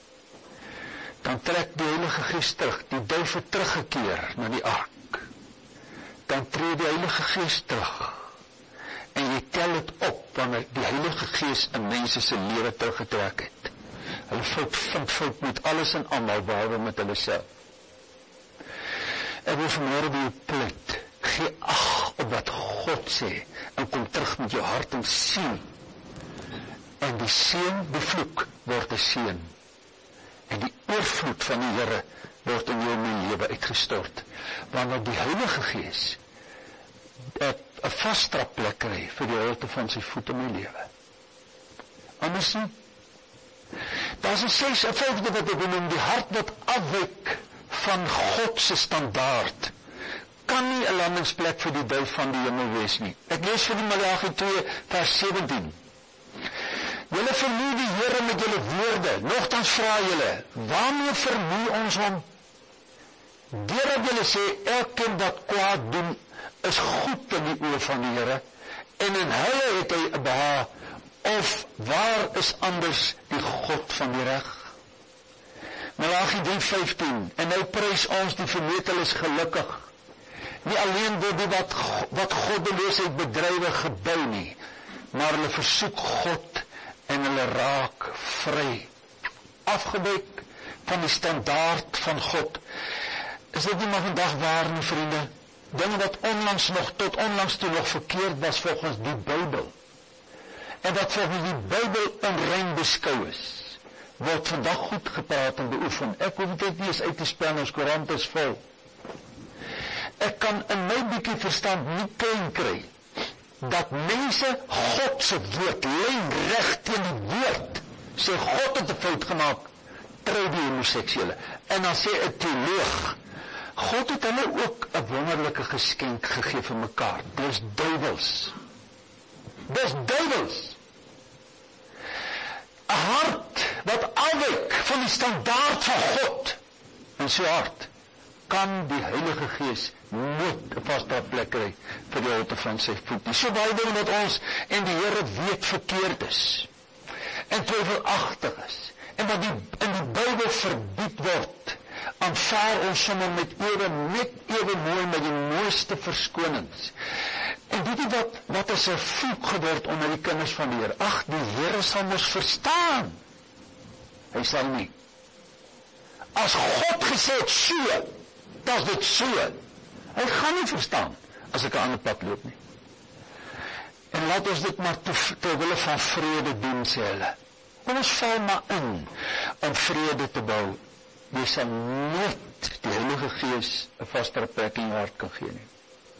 dan trek die Heilige Gees terug, die duif het teruggekeer na die ark, dan tree die Heilige Gees terug, en jy tel het op, wanneer die Heilige Gees in mense se lewe teruggetrek het. Hulle fout vind fout met alles en almal, behalwe met hulle self. Ek wil vanmôre by jou pleit, gee ag op wat God sê, en kom terug met jou hart en siel, en die seën, die vloek, word 'n seën, en die oorvloed van die Here word in jou my lewe uitgestort, wanneer die Heilige Gees 'n vastrapplek kry vir die holte van sy voet in my lewe. Anders nie. Daar is 'n ses, 'n vyfde wat ek noem, die hart wat afwyk van God se standaard, kan nie 'n landingsplek vir die duif van die hemel wees nie. Ek lees vir die Maleagi twee vers sewentien. Julle vermoei die Here met julle woorde, nogtans vra julle, waarmee vermoei ons hom? Deurdat julle sê, elkeen wat kwaad doen, is goed in die oë van die Here, en in hulle het hy 'n behaag, of waar is anders die God van die reg? Maleagi drie vyftien, en nou prys ons die vermeteles gelukkig, Nie alleen door die wat, wat goddeloosheid bedrywe gebou nie, maar hulle versoek God en hulle raak vry. Afgewyk van die standaard van God. Is dit nie maar vandag waar nie, vriende? Dinge wat onlangs nog, tot onlangs toe nog verkeerd was volgens die Bybel. En wat volgens die Bybel onrein beskou is, word vandag goed gepraat en beoefen. Ek hoef dit nie eens uit te spel, ons koerant is vol. Ek kan in my bietjie verstand nie klein kry, dat mense God se woord lyn reg teen die woord, sê God het 'n fout gemaak, trou die homoseksuele. En dan sê 'n teoloog, God het hulle ook 'n wonderlike geskenk gegee vir mekaar. Dis duiwels. Dis duiwels. 'n Hart wat afwyk van die standaard van God. En so hart kan die Heilige Gees nooit 'n vaste plek kry vir die holte van sy voet nie. So baie dinge wat ons en die Here weet verkeerd is en twyfelagtig is en wat die, in die Bybel verbied word, aanvaar ons sommer met ewe, net ewe mooi met die mooiste verskonings. En weet jy wat, wat is 'n vloek geword onder die kinders van die Here? Ag, die Here sal ons verstaan. Hy sal nie. As God gesê het so, dan is dit so. Hy gaan nie verstaan as ek 'n ander pad loop nie. En laat ons dit maar ter wille van vrede doen, sê hulle. Kom ons val maar in om vrede te bou. Jy sal nooit die Heilige Gees 'n vaste plek in jou hart kan gee nie.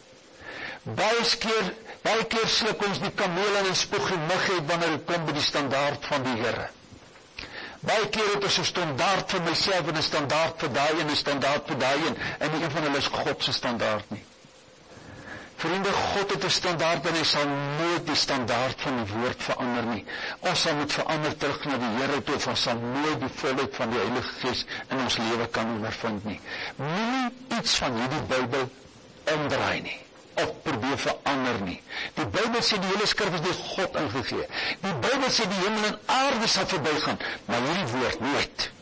Baie keer, baie keer sluk ons die kameel en spoeg die mugheid wanneer dit kom by die standaard van die Here. Baie keer het ons 'n standaard vir myself en 'n standaard vir daai en 'n standaard vir daai en en nie een van hulle is God se standaard nie. Vriende, God het 'n standaard en hy sal nooit die standaard van die woord verander nie. Ons sal moet verander terug na die Here toe, of ons sal nooit die volheid van die Heilige Gees in ons lewe kan ondervind nie. Moenie iets van hierdie Bybel indraai nie, of probeer verander nie. Die Bybel sê die hele skrif is deur God ingegee. Die Bybel sê die hemel en aarde sal verbygaan, maar hierdie woord nooit.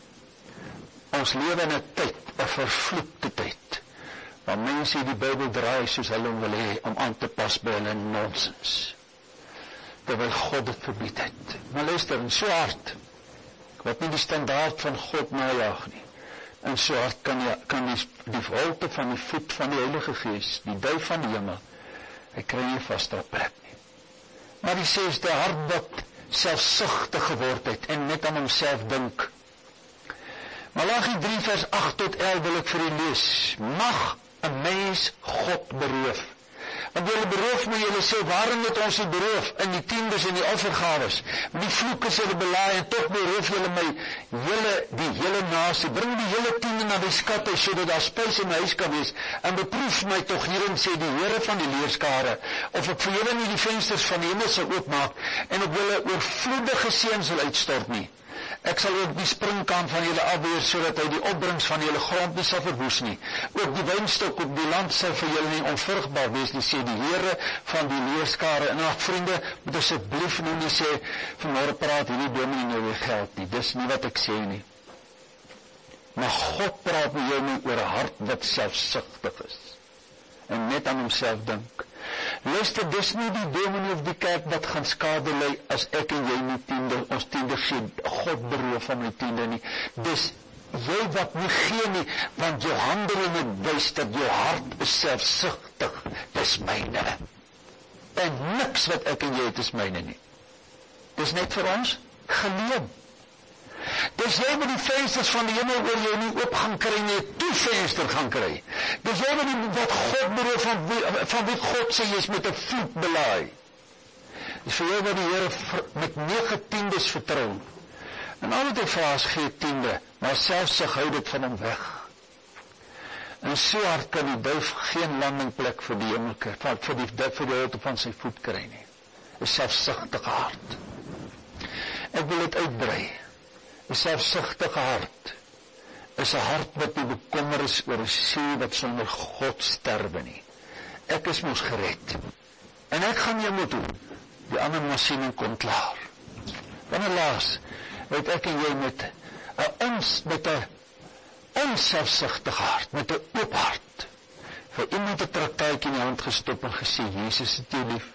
Ons lewe in 'n tyd, 'n vervloekte tyd, waar mense die Bybel draai soos hulle wil hê om aan te pas by hulle nonsens, terwyl God dit verbied het. Maar luister, in so hard, wat nie die standaard van God najag nie, en so hard kan, jy, kan die, die holte van die voet van die Heilige Gees, die duif van die hemel, hy kry nie vaste plek nie. Maar die sesde hart wat selfsugtig geword het en net aan homself dink. Malagi drie vers agt tot elf wil ek vir u lees. Mag 'n mens God beroof. Want julle beroof my, julle sê, waarom het ons u beroof? In die tiendes en die offergawes. Die vloeke is julle belaai en tog beroof julle my, julle, die hele nasie. Bring die hele tiende na die skathuis, sodat daar spys in my huis kan wees. En beproef my tog hierin, sê die Here van die leerskare, of ek vir julle nie die vensters van die hemel sal oopmaak, en op julle oorvloedige seën sal uitstort nie. Ek sal ook die springkaan van julle afweer, sodat hy die opbrengs van julle grond nie sal verwoes nie. Ook die wynstok op die land sal vir julle nie onvrugbaar wees nie, sê die Here van die leerskare. En ag vriende, moet asseblief nou nie sê, vanmôre praat hierdie dominee nou weer geld nie. Dis nie wat ek sê nie. Maar God praat met jou nie oor 'n hart wat selfsugtig is en net aan homself dink. Luister, dis nie die dominee of die kerk wat gaan skade ly as ek en jy nie tiende, ons tiende gee, God beroof van my tiende nie. Dis jy wat nie gee nie, want jou handelinge wys dat jou hart is selfsugtig. Dis myne. En niks wat ek en jy het is myne nie. Dis net vir ons geleen. Dis jy met die vensters van die hemel oor jou nie oop gaan kry nie, 'n toevenster gaan kry. Dis jy met die wat God beroof van wie, van wie God sê jy is met 'n vloek belaai. Dis vir jou wat die Here met nege tiendes vertrou. En al wat hy vra is gee tiende, maar selfs sig hou dit van hom weg. En so hard kan die duif geen landingplek vir die hemelke, vir die vir die holte van sy voet kry nie. 'n Selfsugtige hart. Ek wil dit uitbrei. 'n Selfsugtige hart is 'n hart wat nie bekommer is oor 'n siel wat sonder God sterwe nie. Ek is mos gered. En ek gaan jou moet doen. Die ander masjiene kom klaar. Wanneer laas het ek en jy met 'n ons met 'n onselfsugtige hart, met 'n oop hart, vir iemand 'n traktaatjie in die hand gestop en gesê, Jesus het jou lief.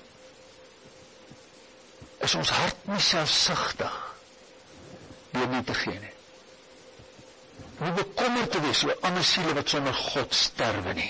Is ons hart nie selfsugtig deur nie te gee nie. Nie bekommerd te wees oor ander siele wat sonder God sterwe nie.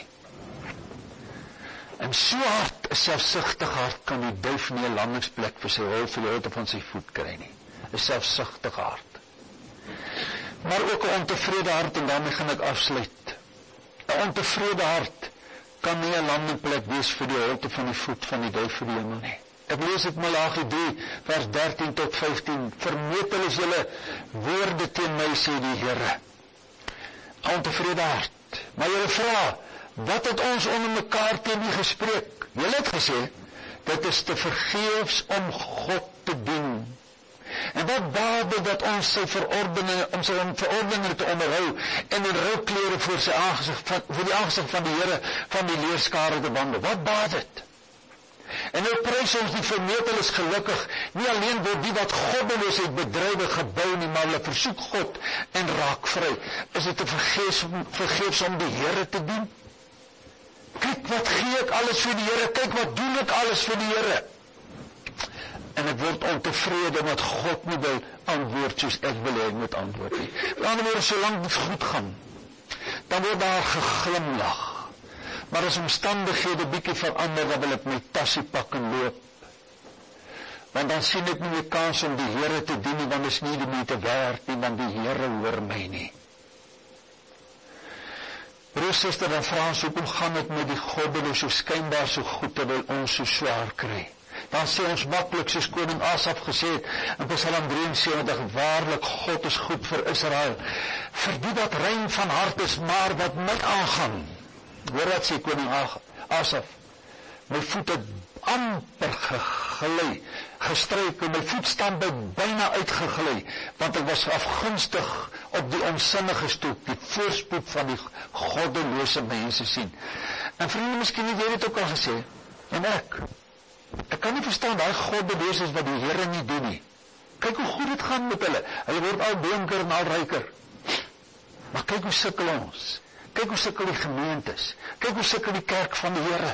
En so hart, 'n selfsugtige hart, kan die duif nie 'n landingsplek vir sy hol vir die holte van sy voet kry nie. 'n Selfsugtige hart. Maar ook 'n ontevrede hart, en daarmee gaan ek afsluit. 'n Ontevrede hart kan nie 'n landingplek wees vir die holte van die voet van die duif vir die hemel nie. Ek lees dit Maleagi drie, vers dertien tot vyftien. Vermetel is julle woorde teen my, sê die Here. Ontevrede hart. Maar julle vra, wat het ons onder mekaar teen u gespreek? Julle het gesê, dit is te vergeefs om God te dien. En wat baat dat ons sy verordeninge, om sy verordeninge te onderhou, en in rouklere voor sy aangesig, van, voor die aangesig van die Here, van die leerskare te wandel. Wat baat dit? En nou prys ons die vermeteles gelukkig, nie alleen word die wat goddeloos het bedrywe gebou nie, maar hulle versoek God en raak vry. Is dit te vergeefs, vergeefs om die Here te dien? Kyk wat gee ek alles vir die Here, kyk wat doen ek alles vir die Here. En ek word ontevrede omdat God nie wil antwoord soos ek wil hê moet antwoord nie. Met ander woorde, solank dit goed gaan, dan word daar geglimlag. Maar as omstandighede bietjie verander, dan wil ek my tassie pak en loop. Want dan sien ek nie meer kans om die Here te dien nie, want is nie die moeite werd nie, want die Here hoor my nie. Broer, suster, dan vra ons, hoekom gaan dit met die goddeloos so skynbaar so goed, terwyl ons so swaar kry? Dan sê ons maklik, soos koning Asaf gesê het, in Psalm drie en sewentig, waarlik, God is goed vir Israel, vir die wat rein van hart is, maar wat my aangaan. Hoor wat sê koning Asaf, my voet het amper geglei, gestryk, en my voetstamp het byna uitgeglei, want ek was afgunstig op die onsinnige stoep, die voorspoed van die goddelose mense sien. En vriende, miskien het jy dit ook al gesê, en ek, ek kan nie verstaan, die goddelose is wat die Here nie doen nie. Kyk hoe goed het gaan met hulle, hulle word al donker en al ryker. Maar kyk hoe sukkel ons, kyk hoe sukkel die gemeentes, kyk hoe sukkel die kerk van die Here.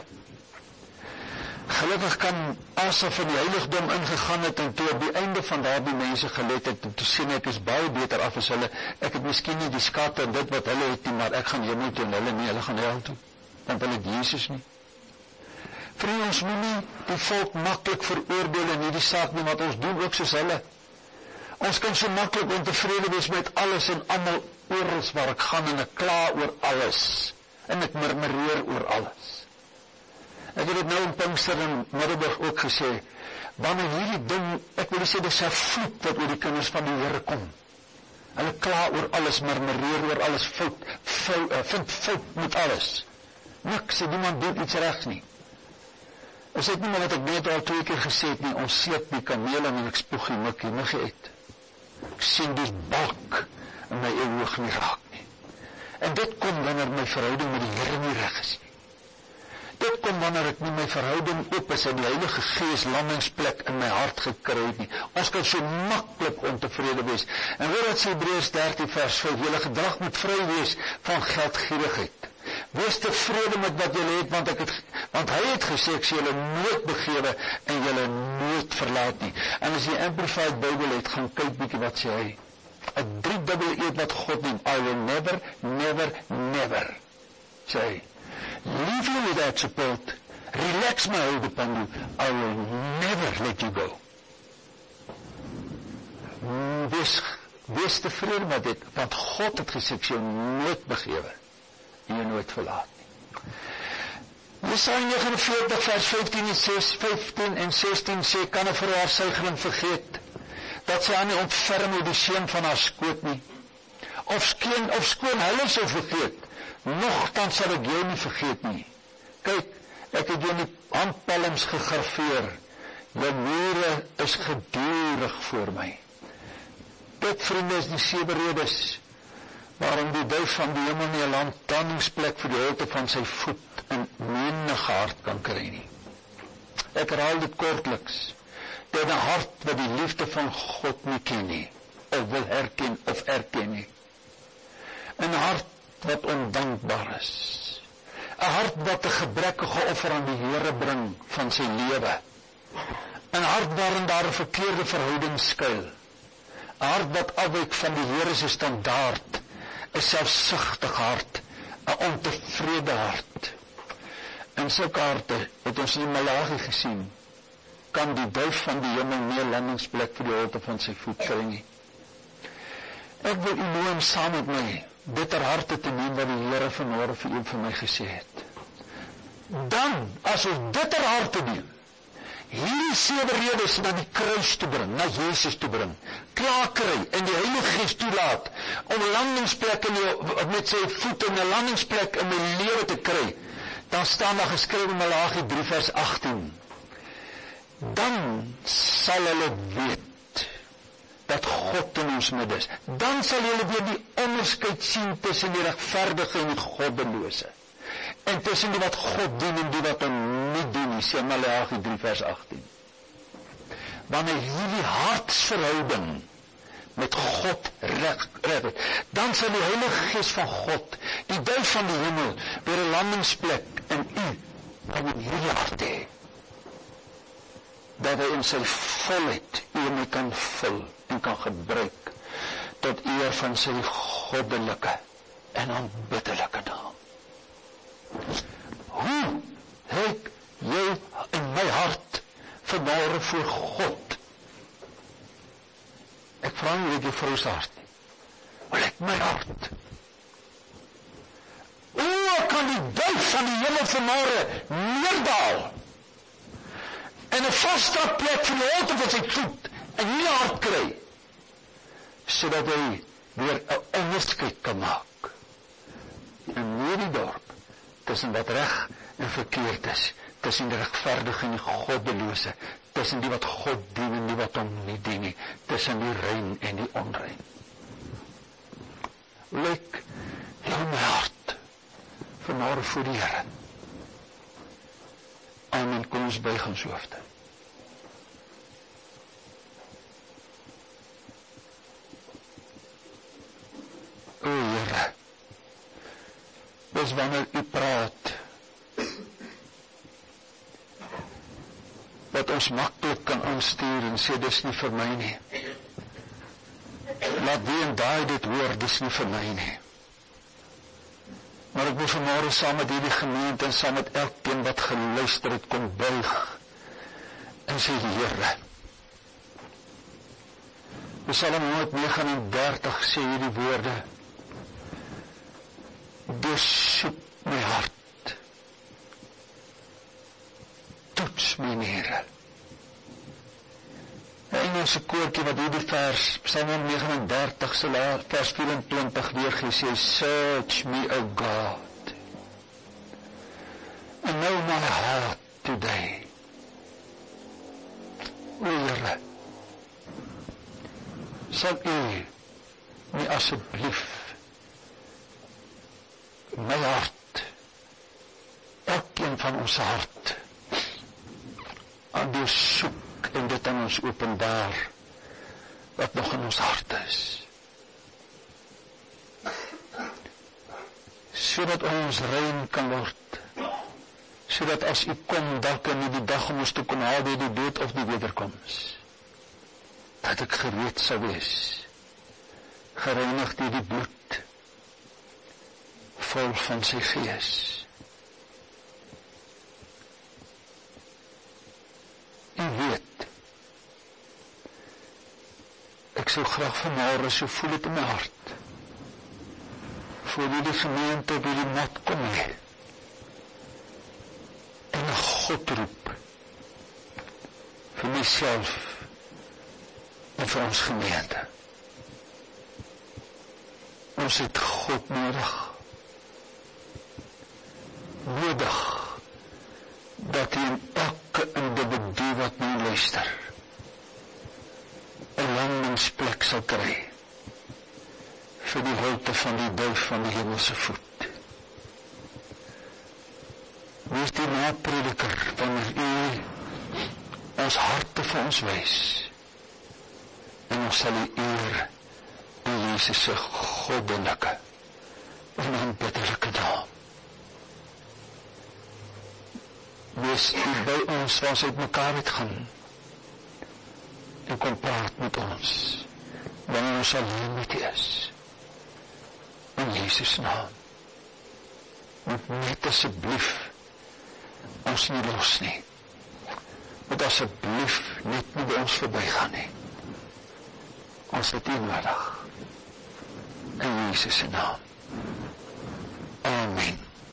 Gelukkig kan Asaf in die heiligdom ingegaan het, en toe op die einde van daardie mense gelet het, en toe sien ek is baie beter af as hulle, ek het miskien nie die skatte en dit wat hulle het nie, maar ek gaan hemel toe en hulle nie, hulle gaan hel toe, want hulle het Jesus nie. Vriende, ons moet nie die volk maklik veroordeel in hierdie saak nie, want ons doen ook soos hulle. Ons kan so maklik ontevrede wees met alles en almal oral waar ek gaan, en ek kla oor alles, en ek murmureer oor alles. Ek het dit nou in Pinkster in Middelburg ook gesê, wanneer hierdie ding, ek wil sê, dis 'n vloek wat oor die kinders van die Here kom. Hulle kla oor alles, murmureer oor alles, fout, fout, uh, vind fout met alles. Niks, niemand doen iets regs nie. Is dit nie maar wat ek net al twee keer gesê het nie, ons sleep die kamele en ek spoeg die mikkie, nie uit. Ek sien dus balk in my oog nie raak nie. En dit kom wanneer my verhouding met die Here nie reg is nie. Dit kom wanneer ek nie my verhouding oop is en die Heilige Gees landingsplek in my hart gekry het nie. Ons kan so maklik ontevrede wees. En hoor wat sê Hebreërs dertien vers vyf, julle gedrag moet vry wees van geldgierigheid. Wees tevrede met wat julle het, want ek het, want hy het gesê, ek sê julle nooit begewe en julle nooit verlaat nie. En as jy Amplified Bible het, gaan kyk bietjie wat sê hy. 'n driedubbele eed wat God neem, I will never, never, never, sê hy. Leave you without support, relax my hold upon you, I will never let you go. Wees, wees tevrede met dit, want God het gesê, ek sê jou nooit begewe en jy nooit verlaat nie. Jesaja negen veertig vers vyftien en vyftien en sestien sê, kan 'n vrou haar suigeling vergeet, dat sy aan die ontferm die seun van haar skoot nie, of skoon, of skoon hulle sou vergeet, nogtans sal ek jou nie vergeet nie. Kyk, ek het jou in die handpalms gegraveer, jou mure is gedurig voor my. Dit, vriende, is die sewe redes waarom die duif van die hemel nie 'n landingsplek vir die holte van sy voet in menige hart kan kry nie. Ek herhaal dit kortliks. Dit 'n hart wat die liefde van God nie ken nie, of wil herken of erken nie. 'n hart wat ondankbaar is. 'n 'n hart wat 'n gebrekkige offer aan die Here bring van sy lewe. 'n hart waarin daar 'n verkeerde verhouding skuil. 'n hart wat afwyk van die Here se standaard. 'n selfsugtige hart, 'n ontevrede hart. En sulke harte het ons in Malagi gesien, kan die duif van die hemel nie 'n landingsplek vir die holte van sy voet kry nie. Ek wil u nooi om saam met my bitter harte te neem wat die Here vanmôre vir u vir my gesê het. Dan, as ons bitter harte neem, hierdie sewe redes na die kruis te bring, na Jesus te bring, klaar kry en die Heilige Gees toelaat om 'n landingsplek in die, met sy voet in 'n landingsplek in my lewe te kry, dan staan daar geskryf in Malagi drie vers agttien. Dan sal hulle weet dat God in ons midde is. Dan sal julle weer die onderskeid sien tussen die regverdige en die goddelose. En tussen die wat God dien en die wat hom nie dien nie, sê Malagi drie vers agttien. Wanneer hierdie hartsverhouding met God reg reg, dan sal die Heilige Gees van God, die duif van die hemel, weer 'n landingsplek in u, en in hierdie hart hê, dat hy in sy volheid u en my kan vul en kan gebruik tot eer van sy goddelike en aanbiddelike naam. Hoe lyk jy in my hart vanmôre voor God? Ek vra nie jy vrou se hart nie. Hoe lyk my hart? O, kan die duif van die hemel vanmôre neerdaal en 'n vaste plek vir die holte van sy voet en nie hart kry, sodat hy weer 'n onderskeid kan maak in hierdie dorp tussen wat reg en verkeerd is, tussen die regverdige en die goddelose, tussen die wat God dien en die wat hom nie dien nie, tussen die rein en die onrein. Lyk jou my hart vanmôre voor die Here. Amen. Kom ons buig ons hoofde. O Here, dis wanneer u praat, wat ons maklik kan aanstuur en sê, dis nie vir my nie. Laat die en daai dit hoor, dis nie vir my nie. Maar ek wil vanmôre saam met hierdie gemeente en saam met elkeen wat geluister het, kom buig en sê, Here, Psalm honderd negen en dertig sê hierdie woorde, deursoek my hart, toets my Here. 'n Engelse koortjie wat hierdie vers, Psalm honderd negen en dertig, se vers vyf-en-twintig weergee, sê, search me, O God, and know my heart today. O Here, sal u my asseblief my hart, elkeen van ons hart, aan deursoek en dit aan ons openbaar, wat nog in ons hart is. Sodat ons rein kan word, sodat as u kom, dalk in die dag om ons te kom haal deur die dood of die wederkoms, dat ek gereed sal wees, gereinig deur die bloed, vol van sy Gees. U weet, ek sou graag vanmôre, so voel het in my hart, voor die gemeente op die mat kom lê, en na God roep, vir myself, en vir ons gemeente. Ons het God nodig, nodig, dat hy in elke individu wat nou luister, 'n landingsplek sal kry, vir die holte van die duif van die hemelse voet. Wees die naprediker, wanneer u ons harte vir ons wys, en ons sal u eer in Jesus se goddelike en aanbiddelike naam. wees U by ons waar ons uit mekaar het gaan en kom praat met ons wanneer ons alleen met U is. In Jesus naam. Moet net asseblief ons nie los nie. Moet asseblief net nie by ons verbygaan nie. Ons het U nodig. In Jesus se naam. Amen.